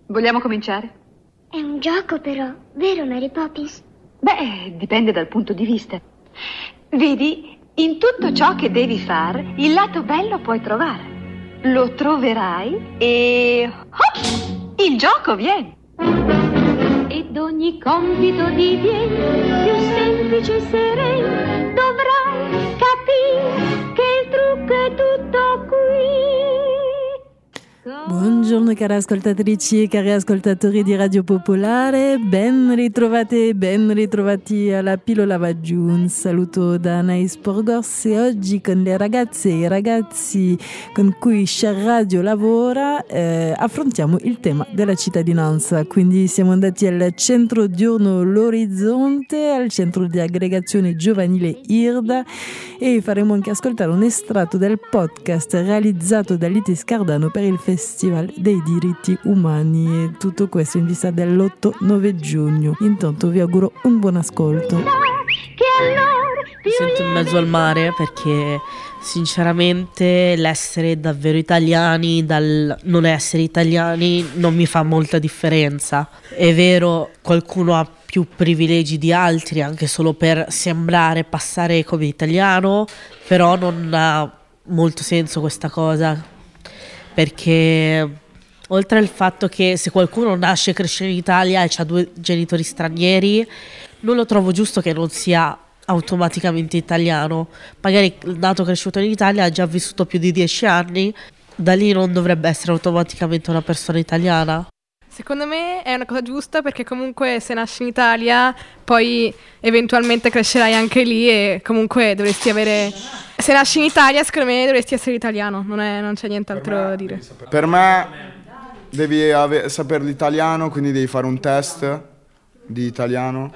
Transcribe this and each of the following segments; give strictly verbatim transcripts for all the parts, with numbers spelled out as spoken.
Vogliamo cominciare? È un gioco però, vero Mary Poppins? Beh, dipende dal punto di vista. Vedi, in tutto ciò che devi fare, il lato bello puoi trovare. Lo troverai e... oh, il gioco viene. Ed ogni compito diviene più semplice e sereno. Dovrai capire che il trucco è tutto qui. Buongiorno care ascoltatrici e cari ascoltatori di Radio Popolare, ben ritrovate e ben ritrovati alla Pillola va giù. Un saluto da Anaïs Porgos e oggi con le ragazze e i ragazzi con cui Share Radio lavora eh, affrontiamo il tema della cittadinanza. Quindi siamo andati al centro diurno L'Orizzonte, al centro di aggregazione giovanile IRDA, e faremo anche ascoltare un estratto del podcast realizzato da Litis Cardano per il Festival dei diritti umani, e tutto questo in vista dell'otto nove giugno. Intanto vi auguro un buon ascolto. Mi sento in mezzo al mare perché sinceramente l'essere davvero italiani dal non essere italiani non mi fa molta differenza. È vero, qualcuno ha più privilegi di altri anche solo per sembrare, passare come italiano, però non ha molto senso questa cosa, perché oltre al fatto che se qualcuno nasce e cresce in Italia e ha due genitori stranieri, non lo trovo giusto che non sia automaticamente italiano. Magari nato e cresciuto in Italia, ha già vissuto più di dieci anni, da lì non dovrebbe essere automaticamente una persona italiana. Secondo me è una cosa giusta, perché comunque se nasci in Italia poi eventualmente crescerai anche lì e comunque dovresti avere... Se nasci in Italia secondo me dovresti essere italiano, non, è, non c'è nient'altro da dire. Per me devi ave- sapere l'italiano, quindi devi fare un test di italiano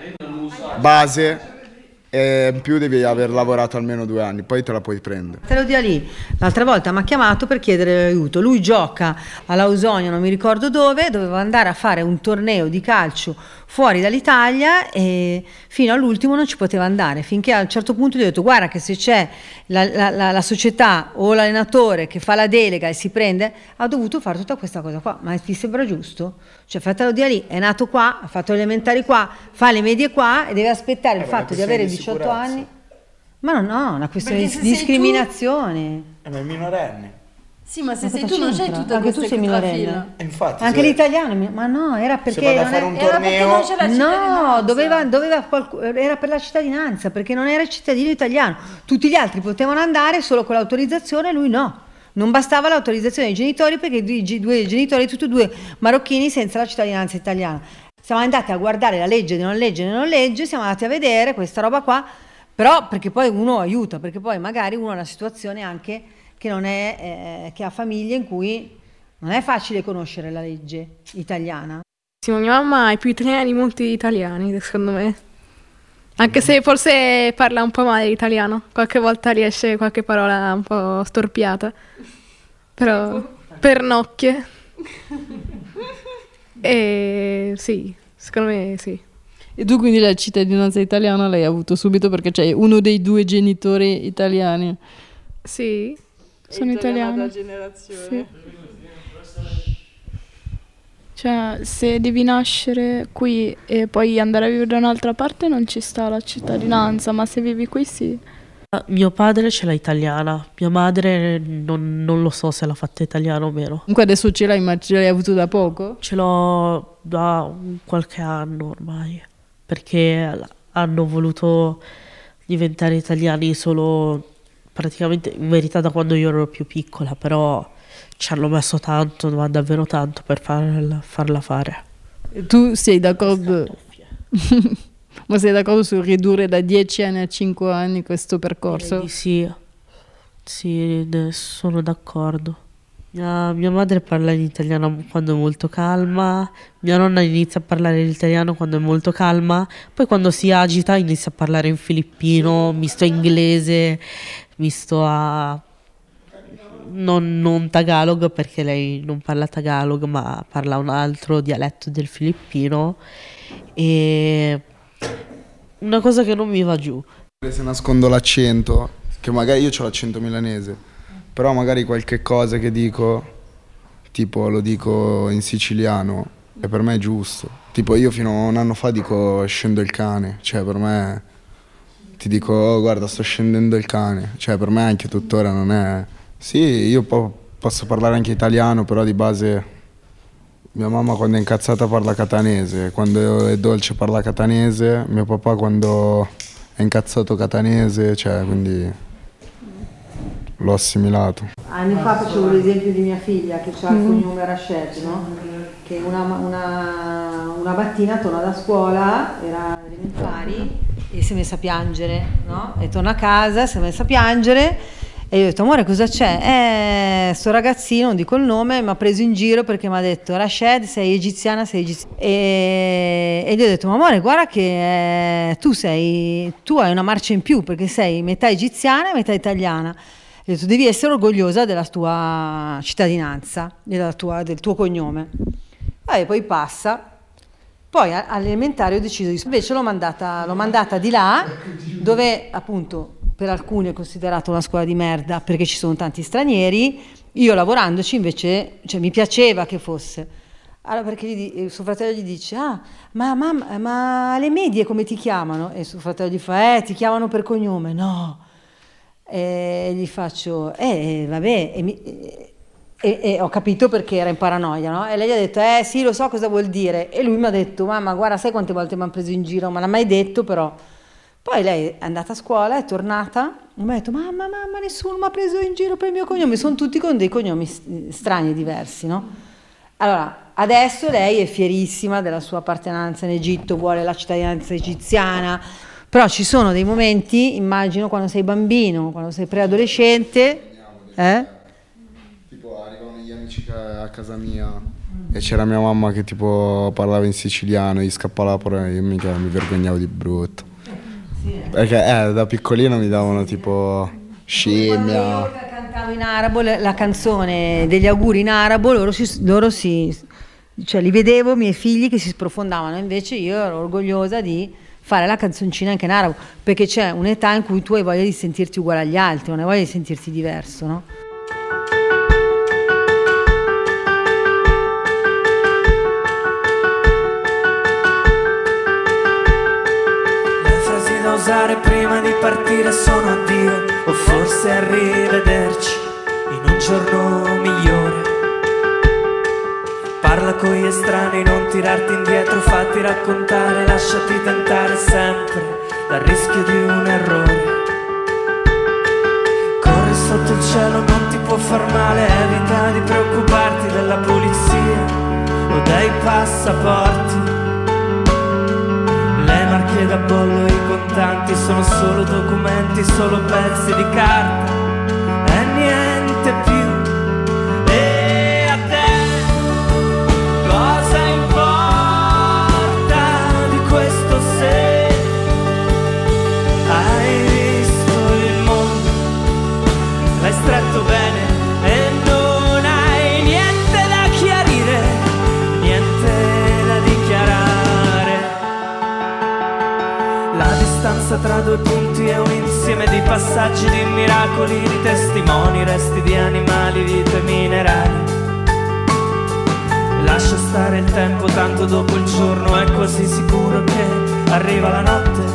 base, e in più devi aver lavorato almeno due anni, poi te la puoi prendere. Te lo dia lì. L'altra volta mi ha chiamato per chiedere aiuto. Lui gioca all'Ausonia, non mi ricordo dove, doveva andare a fare un torneo di calcio fuori dall'Italia e fino all'ultimo non ci poteva andare, finché a un certo punto gli ho detto: guarda che se c'è la, la, la, la società o l'allenatore che fa la delega e si prende, ha dovuto fare tutta questa cosa qua. Ma ti sembra giusto? Cioè, fatelo di lì, è nato qua, ha fatto le elementari qua, fa le medie qua e deve aspettare eh, il fatto di avere diciotto anni. Ma no, no, è una questione di discriminazione. Tu... È minorenne. Sì, ma se ma sei tu non c'hai tutta anche questa tu sei minorenne. Infatti, anche se... l'italiano, ma no, era perché se vado a non fare è... un torneo, no, doveva, doveva qualc... era per la cittadinanza, perché non era cittadino italiano. Tutti gli altri potevano andare solo con l'autorizzazione, lui no. Non bastava l'autorizzazione dei genitori, perché i due genitori, tutti e due marocchini senza la cittadinanza italiana. Siamo andati a guardare la legge di non legge di non legge, siamo andati a vedere questa roba qua, però perché poi uno aiuta, perché poi magari uno ha una situazione anche che non è eh, che ha famiglie in cui non è facile conoscere la legge italiana. Sì, mia mamma è più italiana di molti italiani, secondo me. Anche se forse parla un po' male l'italiano, qualche volta riesce qualche parola un po' storpiata, però pernocchie. E sì, secondo me sì. E tu quindi la cittadinanza italiana l'hai avuto subito perché c'hai uno dei due genitori italiani? Sì, sono italiana. Da generazione. Sì. Cioè, se devi nascere qui e poi andare a vivere da un'altra parte non ci sta la cittadinanza, ma se vivi qui sì. Mio padre ce l'ha italiana, mia madre non, non lo so se l'ha fatta italiana o meno. Comunque adesso ce l'hai, ma ce l'hai avuto da poco? Ce l'ho da qualche anno ormai, perché hanno voluto diventare italiani solo praticamente in verità da quando io ero più piccola, però ci hanno messo tanto, ma davvero tanto, per farla, farla fare. E tu sei d'accordo? Ma sei d'accordo su ridurre da dieci anni a cinque anni questo percorso? Sì, sì, sono d'accordo. Mia, mia madre parla in italiano quando è molto calma, mia nonna inizia a parlare l'italiano quando è molto calma, poi quando si agita inizia a parlare in filippino, misto a inglese, misto a... Non, non tagalog, perché lei non parla tagalog, ma parla un altro dialetto del filippino, e una cosa che non mi va giù. Se nascondo l'accento, che magari io ho l'accento milanese, però magari qualche cosa che dico, tipo lo dico in siciliano, e per me è giusto. Tipo io fino a un anno fa dico scendo il cane, cioè per me ti dico oh, guarda sto scendendo il cane, cioè per me anche tuttora non è... Sì, io po- posso parlare anche italiano, però di base mia mamma quando è incazzata parla catanese, quando è dolce parla catanese, mio papà quando è incazzato catanese, cioè quindi l'ho assimilato. Anni fa facevo l'esempio di mia figlia che ha il cognome Rached, no? Che una, una, una mattina torna da scuola, era elementari, e si è messa a piangere, no? E torna a casa, si è messa a piangere e io ho detto amore cosa c'è? Eh, sto ragazzino, non dico il nome, mi ha preso in giro perché mi ha detto Rached sei egiziana, sei egiziana. E, e gli ho detto ma amore guarda che eh, tu sei, tu hai una marcia in più perché sei metà egiziana e metà italiana. Ho detto devi essere orgogliosa della tua cittadinanza, della tua, del tuo cognome. E poi passa, poi all'elementare ho deciso di... Invece l'ho mandata, l'ho mandata di là, dove appunto per alcuni è considerato una scuola di merda perché ci sono tanti stranieri, io lavorandoci invece, cioè mi piaceva che fosse. Allora perché gli, suo fratello gli dice, ah, ma, mamma, ma alle medie come ti chiamano? E suo fratello gli fa, eh, ti chiamano per cognome? No. E gli faccio, eh, vabbè, e, mi, e, e ho capito perché era in paranoia, no? E lei gli ha detto, eh sì, lo so cosa vuol dire. E lui mi ha detto, mamma, guarda, sai quante volte mi hanno preso in giro? Ma l'ha mai detto, però. Poi lei è andata a scuola, è tornata, e mi ha detto, mamma, mamma, nessuno mi ha preso in giro per il mio cognome. Sono tutti con dei cognomi strani e diversi, no? Allora, adesso lei è fierissima della sua appartenenza in Egitto, vuole la cittadinanza egiziana. Però ci sono dei momenti, immagino quando sei bambino, quando sei preadolescente, eh? Tipo arrivavano gli amici a casa mia e c'era mia mamma che tipo parlava in siciliano, gli scappava pure, io mica mi vergognavo di brutto. Perché eh, da piccolino mi davano tipo scimmia. Quando io cantavo in arabo la canzone degli auguri in arabo, loro si, loro si cioè li vedevo, miei figli che si sprofondavano, invece io ero orgogliosa di fare la canzoncina anche in arabo, perché c'è un'età in cui tu hai voglia di sentirti uguale agli altri, non hai voglia di sentirti diverso, no? Le frasi da usare prima di partire sono addio, o forse arrivederci in un giorno migliore. Parla con gli estranei, non tirarti indietro, fatti raccontare, lasciati tentare sempre dal rischio di un errore. Corri sotto il cielo, non ti può far male, evita di preoccuparti della polizia o dei passaporti. Le marche da bollo e i contanti sono solo documenti, solo pezzi di carta e niente più. Stretto bene e non hai niente da chiarire, niente da dichiarare. La distanza tra due punti è un insieme di passaggi, di miracoli, di testimoni, resti di animali, vite minerali. Lascia stare il tempo, tanto dopo il giorno è così sicuro che arriva la notte.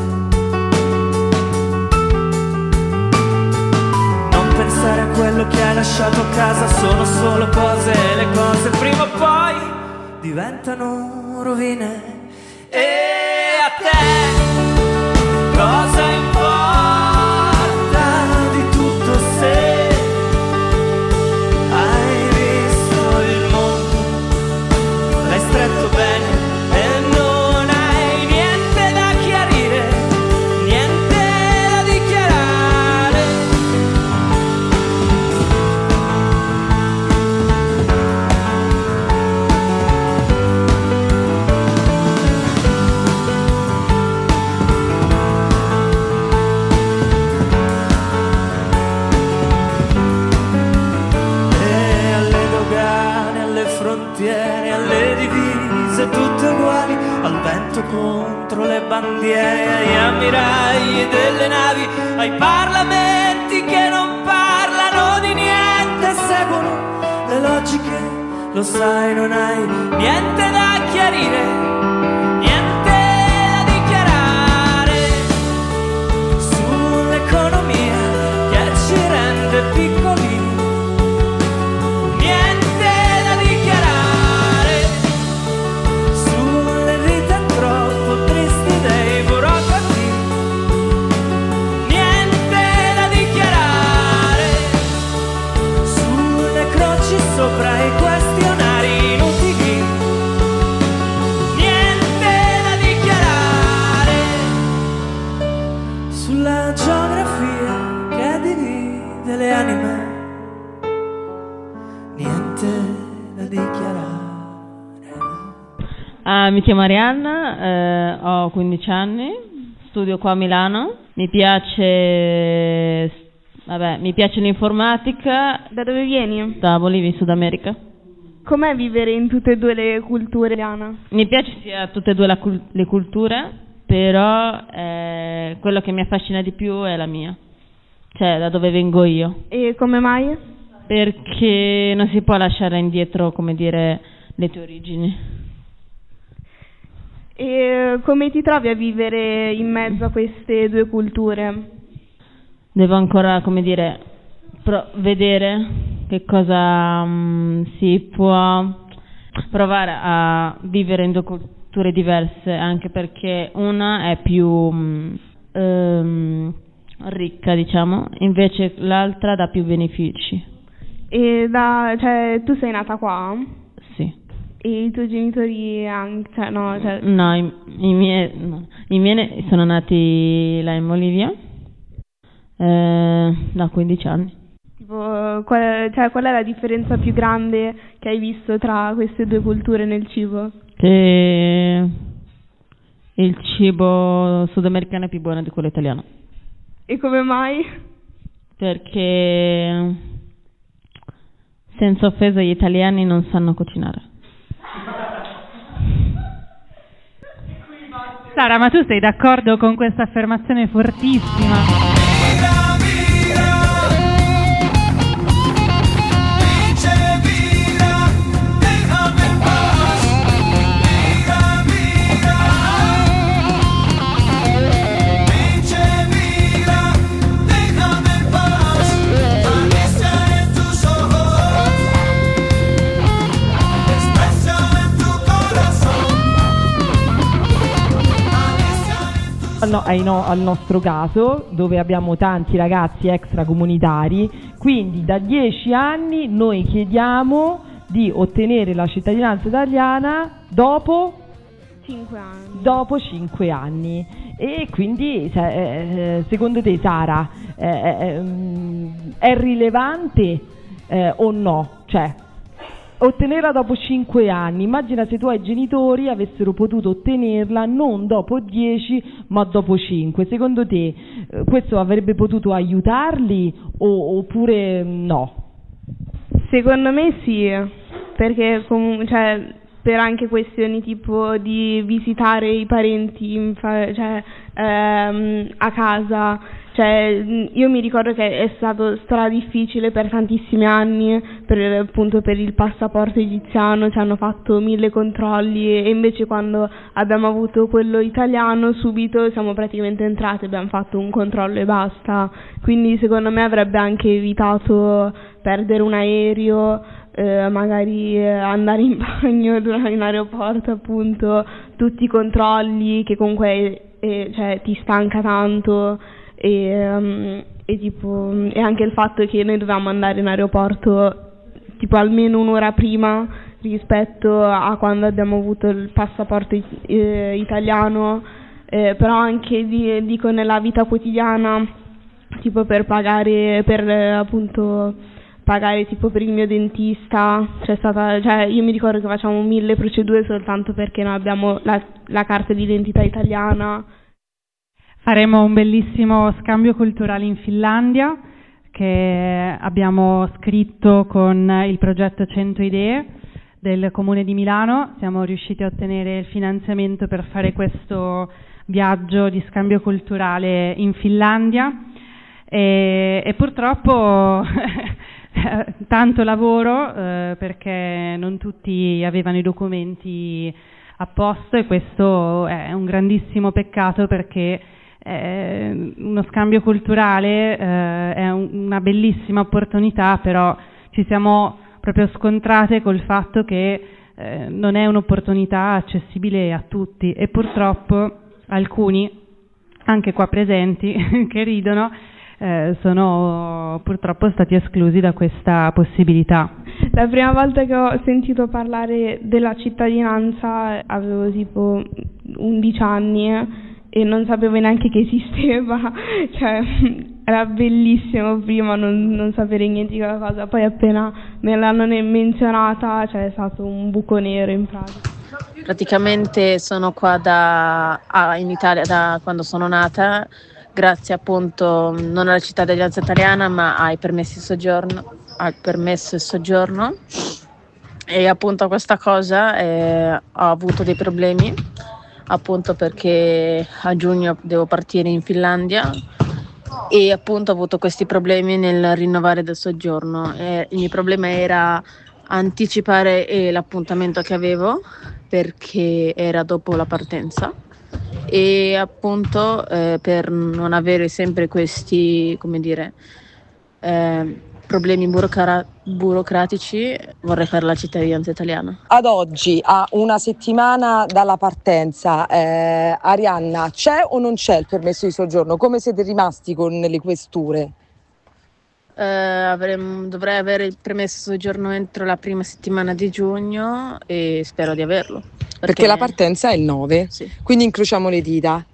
Pensare a quello che hai lasciato a casa, sono solo cose, e le cose prima o poi diventano rovine. E a te cosa importa di tutto se hai visto il mondo, l'hai stretto bene e non hai niente da chiarire, niente da dichiarare. Frontiere, alle divise tutte uguali, al vento contro le bandiere, agli ammiragli delle navi, ai parlamenti che non parlano di niente, seguono le logiche, lo sai, non hai niente da chiedere. Ah, mi chiamo Arianna, eh, ho quindici anni, studio qua a Milano, mi piace, vabbè, mi piace l'informatica. Da dove vieni? Da Bolivia, in Sud America. Com'è vivere in tutte e due le culture, Arianna? Mi piace sia tutte e due la cul- le culture, però eh, quello che mi affascina di più è la mia, cioè da dove vengo io. E come mai? Perché non si può lasciare indietro, come dire, le tue origini. E come ti trovi a vivere in mezzo a queste due culture? Devo ancora, come dire, pro- vedere che cosa um, si può provare a vivere in due culture diverse, anche perché una è più um, um, ricca, diciamo, invece l'altra dà più benefici. E da, cioè, tu sei nata qua? Sì. E i tuoi genitori anche, cioè, no, cioè... No, i, i miei no. I miei sono nati là in Bolivia eh, da quindici anni. Tipo, qual, cioè, qual è la differenza più grande che hai visto tra queste due culture nel cibo? Che il cibo sudamericano è più buono di quello italiano. E come mai? Perché, senza offesa, gli italiani non sanno cucinare. Sara, ma tu sei d'accordo con questa affermazione fortissima? No, ai no, al nostro caso, dove abbiamo tanti ragazzi extracomunitari, quindi da dieci anni noi chiediamo di ottenere la cittadinanza italiana dopo cinque anni. Dopo cinque anni. E quindi cioè, eh, secondo te, Sara, eh, eh, è rilevante eh, o no? Cioè, ottenerla dopo cinque anni, immagina se i tuoi genitori avessero potuto ottenerla non dopo dieci ma dopo cinque, secondo te eh, questo avrebbe potuto aiutarli o, oppure no? Secondo me sì, perché comunque, cioè, per anche questioni tipo di visitare i parenti in fa- cioè, ehm, a casa. Cioè, io mi ricordo che è stato stra difficile per tantissimi anni, per, appunto per il passaporto egiziano, ci hanno fatto mille controlli e invece quando abbiamo avuto quello italiano subito siamo praticamente entrati, abbiamo fatto un controllo e basta. Quindi secondo me avrebbe anche evitato perdere un aereo, eh, magari andare in bagno in aeroporto, appunto, tutti i controlli che comunque eh, cioè, ti stanca tanto. E, um, e tipo e anche il fatto che noi dovevamo andare in aeroporto tipo almeno un'ora prima rispetto a quando abbiamo avuto il passaporto eh, italiano, eh, però anche di, dico nella vita quotidiana, tipo per pagare per eh, appunto pagare tipo per il mio dentista, c'è stata, cioè io mi ricordo che facciamo mille procedure soltanto perché non abbiamo la, la carta d'identità italiana. Faremo un bellissimo scambio culturale in Finlandia che abbiamo scritto con il progetto cento idee del Comune di Milano. Siamo riusciti a ottenere il finanziamento per fare questo viaggio di scambio culturale in Finlandia e, e purtroppo tanto lavoro eh, perché non tutti avevano i documenti a posto e questo è un grandissimo peccato perché Eh, uno scambio culturale eh, è un, una bellissima opportunità, però ci siamo proprio scontrate col fatto che eh, non è un'opportunità accessibile a tutti e purtroppo alcuni, anche qua presenti, che ridono, eh, sono purtroppo stati esclusi da questa possibilità. La prima volta che ho sentito parlare della cittadinanza avevo tipo undici anni e non sapevo neanche che esisteva, cioè era bellissimo prima non, non sapere niente di quella cosa, poi appena me l'hanno menzionata, cioè è stato un buco nero in pratica. praticamente sono qua da, ah, in Italia da quando sono nata, grazie appunto non alla cittadinanza italiana ma ai permessi di soggiorno, al permesso di soggiorno, e appunto a questa cosa eh, ho avuto dei problemi appunto perché a giugno devo partire in Finlandia e appunto ho avuto questi problemi nel rinnovare del soggiorno. E il mio problema era anticipare eh, l'appuntamento che avevo perché era dopo la partenza e appunto eh, per non avere sempre questi, come dire, eh, problemi burocra- burocratici vorrei fare la cittadinanza italiana. Ad oggi, a una settimana dalla partenza, eh, Arianna, c'è o non c'è il permesso di soggiorno? Come siete rimasti con le questure? Eh, avremo, dovrei avere il permesso di soggiorno entro la prima settimana di giugno e spero di averlo. Perché, perché la partenza è il nove, sì. Quindi incrociamo le dita.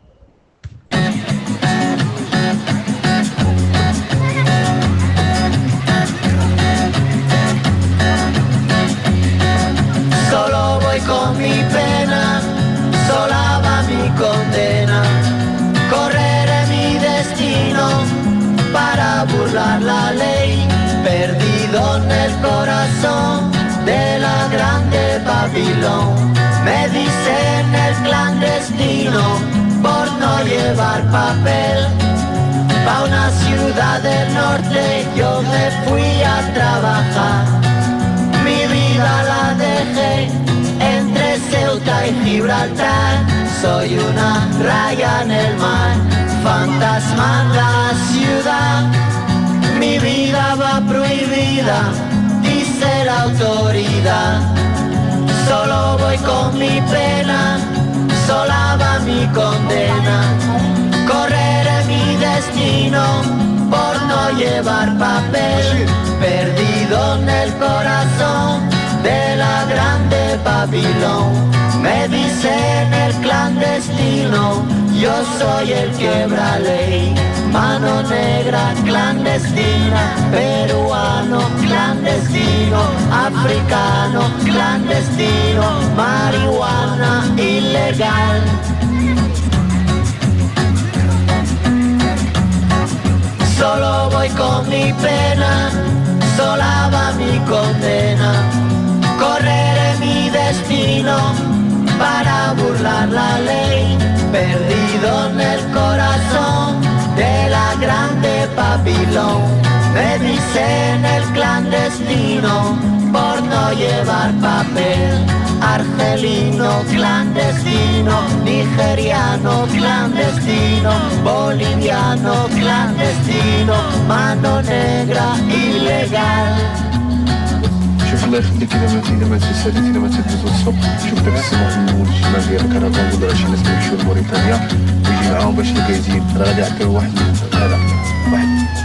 Solo voi con mi pena, sola mi condena, correre mi destino para burlar la ley, perdido en el corazón de la grande Babilón. Me dicen el clandestino por no llevar papel. Pa' una ciudad del norte yo me fui a trabajar. Mi vida la dejé entre Ceuta y Gibraltar. Soy una raya en el mar, fantasma en la ciudad. Mi vida va prohibida, dice la autoridad. Solo voy con mi pena, sola va mi condena. Correré mi destino por no llevar papel. Perdido en el corazón de la grande Babilón. Me dicen el clandestino, yo soy el quebra ley. Mano negra clandestina, peruano clandestino, africano clandestino, marihuana ilegal. Solo voy con mi pena, sola va mi condena. Correré mi destino para burlar la ley, perdido en el corazón de la grande Babilón. Me dicen el clandestino por no llevar papel. Argelino clandestino, nigeriano clandestino, boliviano clandestino, mano negra ilegal. شوف الله يخليك اذا ما اذا ما تسالي اذا ما تدوز الصبح شوف دابا السماح نقول الشمال ديال الكرفان ولا شي ناس يمشيو لموريتانيا ويجي معاهم باش الكايزين راه غادي يعطيو واحد هذا واحد.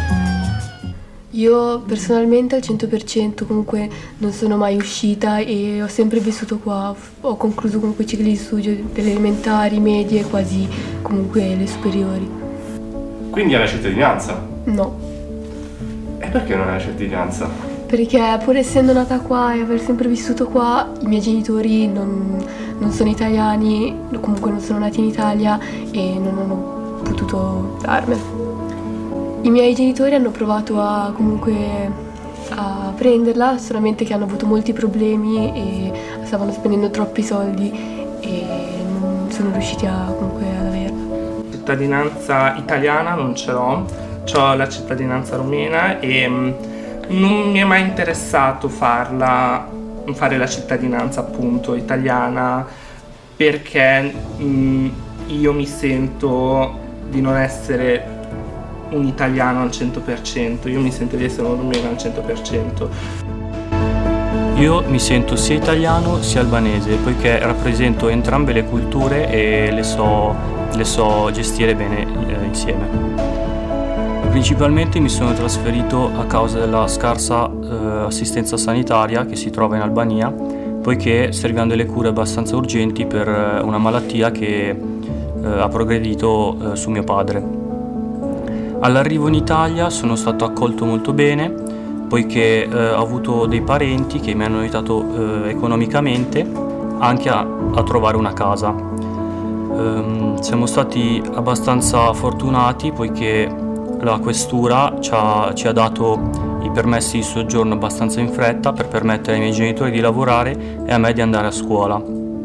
Io personalmente al cento per cento comunque non sono mai uscita e ho sempre vissuto qua, ho concluso comunque i cicli di studio delle elementari, medie, quasi comunque le superiori. Quindi hai la cittadinanza? No. E perché non hai la cittadinanza? Perché pur essendo nata qua e aver sempre vissuto qua, i miei genitori non, non sono italiani, comunque non sono nati in Italia e non hanno potuto darmela. I miei genitori hanno provato a comunque a prenderla, solamente che hanno avuto molti problemi e stavano spendendo troppi soldi e non sono riusciti a, comunque ad averla. Cittadinanza italiana non ce l'ho, ho la cittadinanza rumena e non mi è mai interessato farla, fare la cittadinanza appunto italiana perché mh, io mi sento di non essere un italiano al cento per cento, io mi sento di essere un rumeno al cento per cento. Io mi sento sia italiano sia albanese poiché rappresento entrambe le culture e le so, le so gestire bene eh, insieme. Principalmente mi sono trasferito a causa della scarsa eh, assistenza sanitaria che si trova in Albania, poiché servivano delle cure abbastanza urgenti per una malattia che eh, ha progredito eh, su mio padre. All'arrivo in Italia sono stato accolto molto bene, poiché eh, ho avuto dei parenti che mi hanno aiutato eh, economicamente anche a, a trovare una casa. Um, siamo stati abbastanza fortunati poiché la questura ci ha, ci ha dato i permessi di soggiorno abbastanza in fretta per permettere ai miei genitori di lavorare e a me di andare a scuola.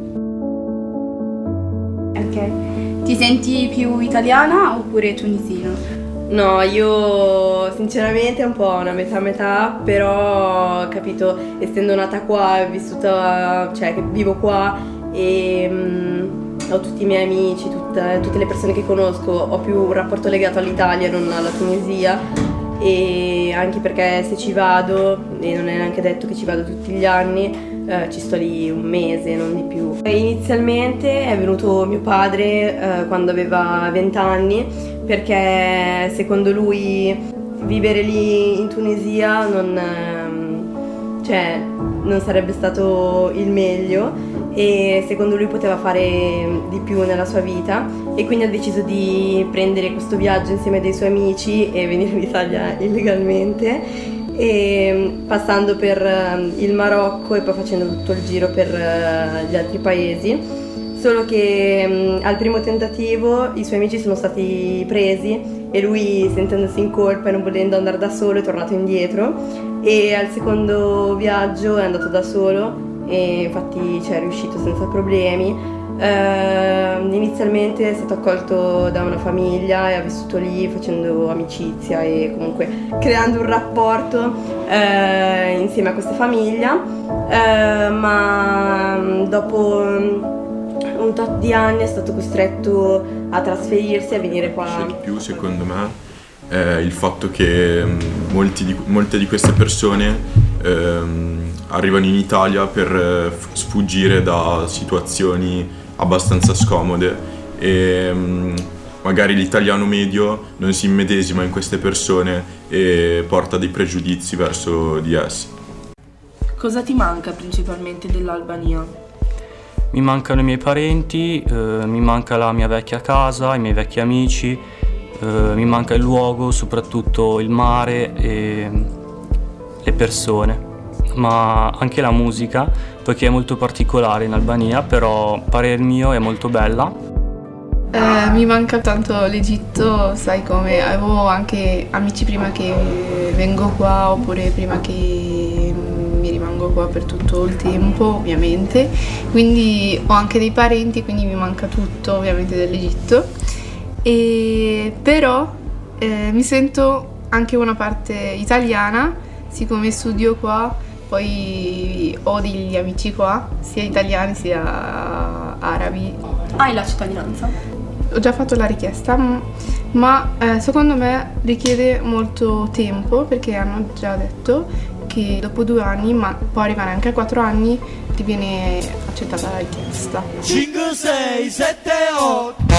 Ok, ti senti più italiana oppure tunisina? No, io sinceramente un po' una metà metà, però capito, essendo nata qua, vissuta, cioè che vivo qua e um, ho tutti i miei amici, tutte, tutte le persone che conosco, ho più un rapporto legato all'Italia, non alla Tunisia, e anche perché se ci vado, e non è neanche detto che ci vado tutti gli anni, eh, ci sto lì un mese, non di più. E inizialmente è venuto mio padre eh, quando aveva venti anni, perché secondo lui vivere lì in Tunisia non, cioè, non sarebbe stato il meglio e secondo lui poteva fare di più nella sua vita e quindi ha deciso di prendere questo viaggio insieme ai suoi amici e venire in Italia illegalmente, e passando per il Marocco e poi facendo tutto il giro per gli altri paesi. Solo che mh, al primo tentativo i suoi amici sono stati presi e lui, sentendosi in colpa e non volendo andare da solo, è tornato indietro, e al secondo viaggio è andato da solo e infatti ci è riuscito senza problemi. Uh, inizialmente è stato accolto da una famiglia e ha vissuto lì facendo amicizia e comunque creando un rapporto uh, insieme a questa famiglia, uh, ma dopo un tot di anni è stato costretto a trasferirsi e a venire qua. Di più, secondo me, è il fatto che molti di, molte di queste persone ehm, arrivano in Italia per sfuggire da situazioni abbastanza scomode e mh, magari l'italiano medio non si immedesima in queste persone e porta dei pregiudizi verso di essi. Cosa ti manca principalmente dell'Albania? Mi mancano i miei parenti, eh, mi manca la mia vecchia casa, i miei vecchi amici, eh, mi manca il luogo, soprattutto il mare e le persone, ma anche la musica, poiché è molto particolare in Albania, però a parer mio è molto bella. Eh, mi manca tanto l'Egitto, sai come, avevo anche amici prima che vengo qua oppure prima che mi rimango qua per tutto il tempo, ovviamente, quindi ho anche dei parenti, quindi mi manca tutto ovviamente dell'Egitto, e però eh, mi sento anche una parte italiana, siccome studio qua, poi ho degli amici qua, sia italiani sia arabi. Hai la cittadinanza? Ho già fatto la richiesta, ma eh, secondo me richiede molto tempo, perché hanno già detto che dopo due anni, ma può arrivare anche a quattro anni, ti viene accettata la richiesta. cinque, sei, sette, otto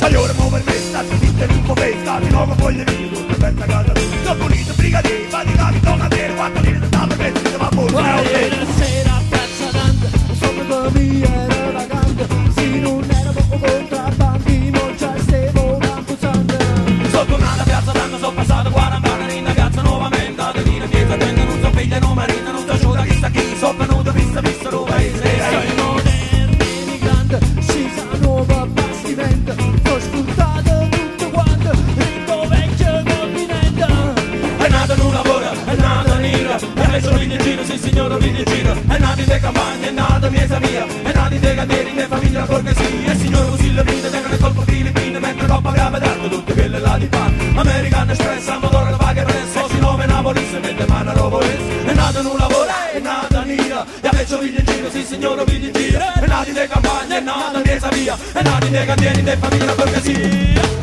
Tagliore muove il mesta, si fitte in un po' festa, di nuovo foglie via, tutta aperta casa. Sono pulito, brigadier, faticavi, donatore, quattro linee di tappe, metti di va fuori. Ieri sera a Piazza Dante, sopra per via era vagante, si non era poco contrabbandi, non c'è stevo campusante. Sono tornato a Piazza Dante, sono passato quaranta anni in ragazza nuovamente, a Divina Pietà, tengo, non so figlia, non marina, non so asciuga, chissà chi, sono venuto, vista, vista, ruba, sei moderno, immigrante, scesa nuova bastimento, ho sfruttato tutto quanto, ricco vecchio continente. È nato in un lavoro, è nato in Ira, è messo in giro, sì signore, in giro. È nato in te campagne, è nato miesa mia, è nato in te cantieri, in famiglia la borghesia. E signore così le vite, tengono il colpo Filippine, mentre coppa aveva dato tutte quelle là di pan. Americano Express, a motore da paga presso, si nome Napoli, se mette mano a Rovoles. È nato in un lavoro, è nato in Ira, e ha messo in giro, sì signore, in giro. È nato in te campagne, è nato miesa mia, è nato in te cantieri, in famiglia la borghesia.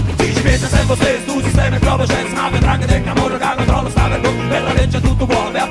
Sistema e proprio c'è, snave, draghe del camorro, che controllo sta per per la legge tutto vuole,